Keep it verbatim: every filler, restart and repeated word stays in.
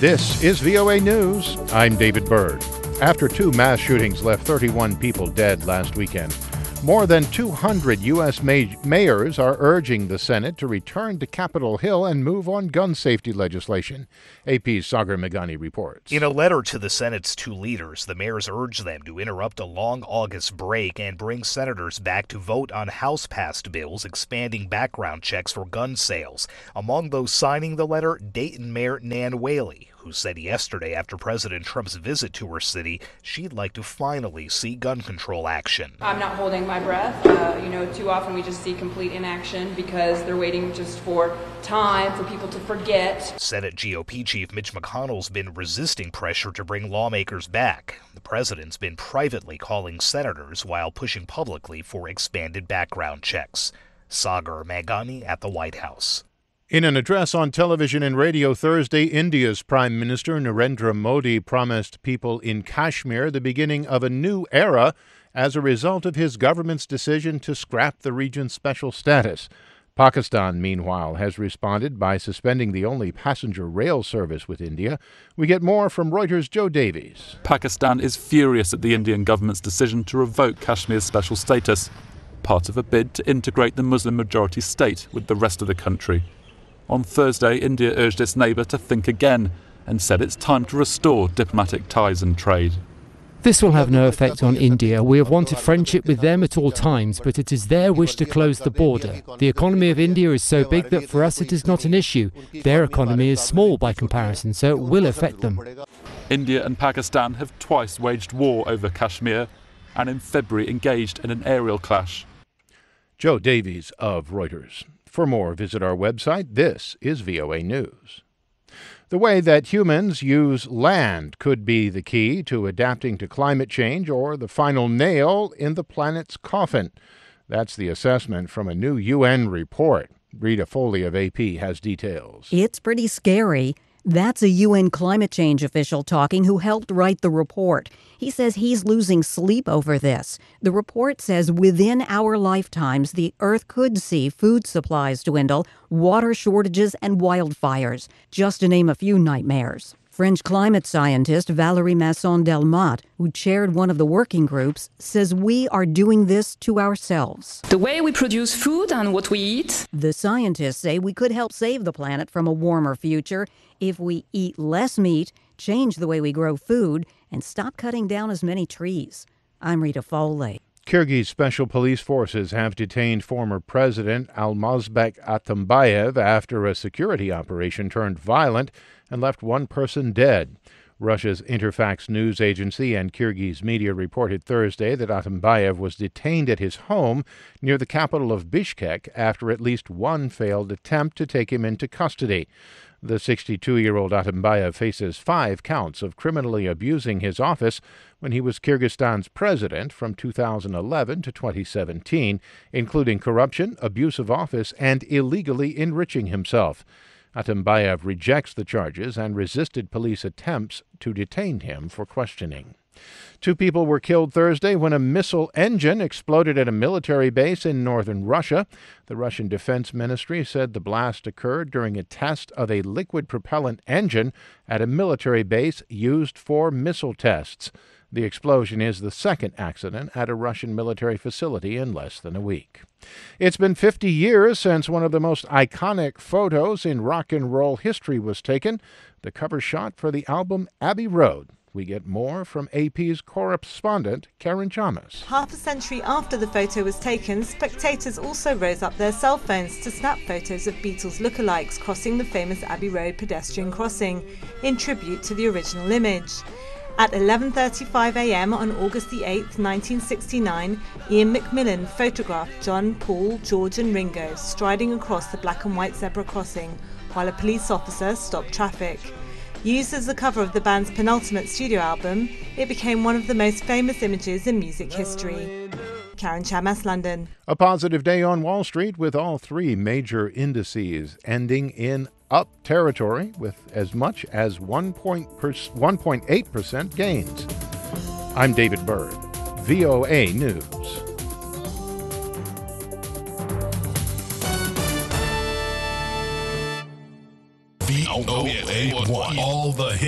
This is V O A News. I'm David Byrd. After two mass shootings left thirty-one people dead last weekend, more than two hundred U S may- mayors are urging the Senate to return to Capitol Hill and move on gun safety legislation. A P's Sagar Meghani reports. In a letter to the Senate's two leaders, the mayors urge them to interrupt a long August break and bring senators back to vote on House-passed bills expanding background checks for gun sales. Among those signing the letter, Dayton Mayor Nan Whaley, who said yesterday after President Trump's visit to her city, she'd like to finally see gun control action. I'm not holding my breath. Uh, you know, too often we just see complete inaction because they're waiting just for time for people to forget. Senate G O P Chief Mitch McConnell's been resisting pressure to bring lawmakers back. The president's been privately calling senators while pushing publicly for expanded background checks. Sagar Meghani at the White House. In an address on television and radio Thursday, India's Prime Minister Narendra Modi promised people in Kashmir the beginning of a new era as a result of his government's decision to scrap the region's special status. Pakistan, meanwhile, has responded by suspending the only passenger rail service with India. We get more from Reuters' Joe Davies. Pakistan is furious at the Indian government's decision to revoke Kashmir's special status, part of a bid to integrate the Muslim-majority state with the rest of the country. On Thursday, India urged its neighbour to think again and said it's time to restore diplomatic ties and trade. This will have no effect on India. We have wanted friendship with them at all times, but it is their wish to close the border. The economy of India is so big that for us it is not an issue. Their economy is small by comparison, so it will affect them. India and Pakistan have twice waged war over Kashmir and in February engaged in an aerial clash. Joe Davies of Reuters. For more, visit our website. This is V O A News. The way that humans use land could be the key to adapting to climate change or the final nail in the planet's coffin. That's the assessment from a new U N report. Rita Foley of A P has details. It's pretty scary. That's a U N climate change official talking who helped write the report. He says he's losing sleep over this. The report says within our lifetimes, the Earth could see food supplies dwindle, water shortages, and wildfires, just to name a few nightmares. French climate scientist Valérie Masson-Delmotte, who chaired one of the working groups, says we are doing this to ourselves. The way we produce food and what we eat. The scientists say we could help save the planet from a warmer future if we eat less meat, change the way we grow food, and stop cutting down as many trees. I'm Rita Foley. Kyrgyz special police forces have detained former President Almazbek Atambayev after a security operation turned violent and left one person dead. Russia's Interfax news agency and Kyrgyz media reported Thursday that Atambayev was detained at his home near the capital of Bishkek after at least one failed attempt to take him into custody. The sixty-two-year-old Atambayev faces five counts of criminally abusing his office when he was Kyrgyzstan's president from two thousand eleven to twenty seventeen, including corruption, abuse of office, and illegally enriching himself. Atambayev rejects the charges and resisted police attempts to detain him for questioning. Two people were killed Thursday when a missile engine exploded at a military base in northern Russia. The Russian Defense Ministry said the blast occurred during a test of a liquid propellant engine at a military base used for missile tests. The explosion is the second accident at a Russian military facility in less than a week. It's been fifty years since one of the most iconic photos in rock and roll history was taken, the cover shot for the album Abbey Road. We get more from A P's correspondent, Karen Chalmers. Half a century after the photo was taken, spectators also rose up their cell phones to snap photos of Beatles lookalikes crossing the famous Abbey Road pedestrian crossing, in tribute to the original image. At eleven thirty-five a m on August the eighth, nineteen sixty-nine, Ian McMillan photographed John, Paul, George and Ringo striding across the black and white zebra crossing, while a police officer stopped traffic. Used as the cover of the band's penultimate studio album, it became one of the most famous images in music history. Karen Chamas, London. A positive day on Wall Street with all three major indices ending in up territory with as much as one point eight percent gains. I'm David Byrd, V O A News. V O A one. All the hits.